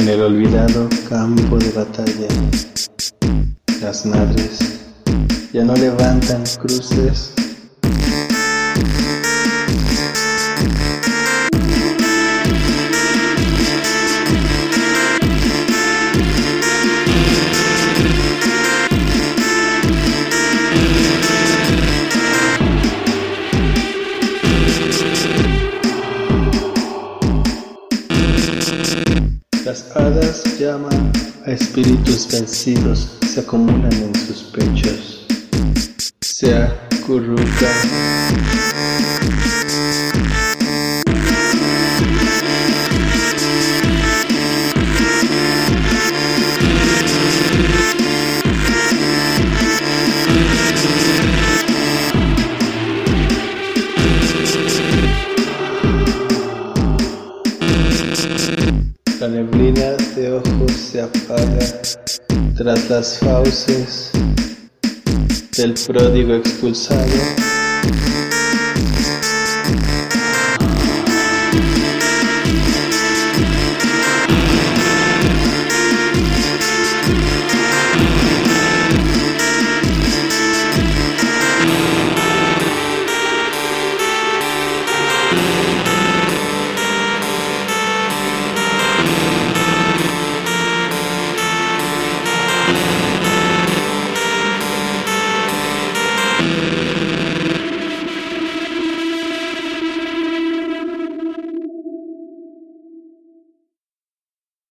En el olvidado campo de batalla, las madres ya no levantan cruces. Las hadas llaman a espíritus vencidos, se acumulan en sus pechos, se acurrucan. La neblina de ojos se apaga tras las fauces del pródigo expulsado.